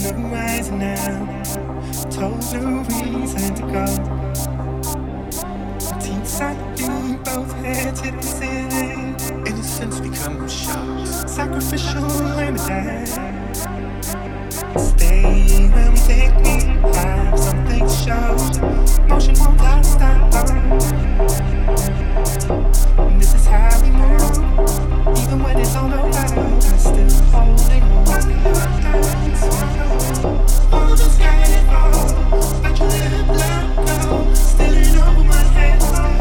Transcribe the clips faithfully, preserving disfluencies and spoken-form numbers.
rising now, told no reason to go. Teens I knew both heads hit the ceiling. Innocence becomes sharp, sacrificial limited. Stay when we take me, have something to show. Motion won't last that long. And this is how we move, even when it's all over. I'm still holding on. All the sky and fall, but you let blood go, spilling over my head.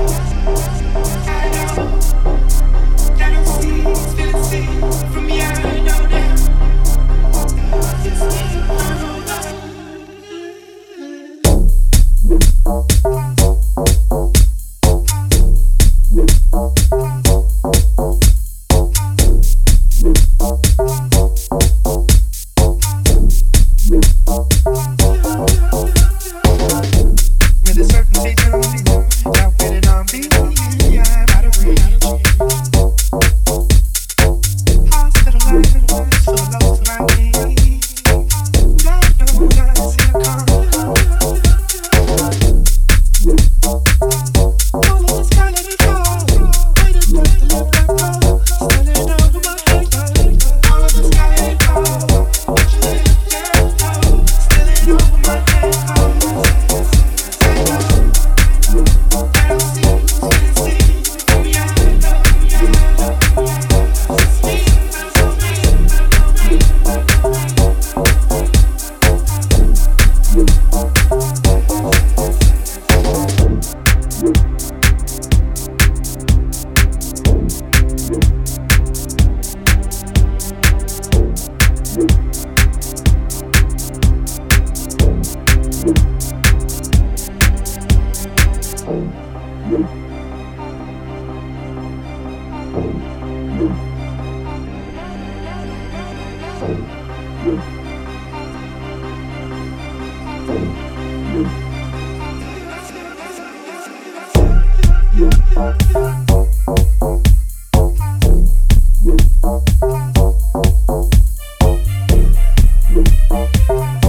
I know that I see, still see from me. I know that it's me. I know that. We'll be right back.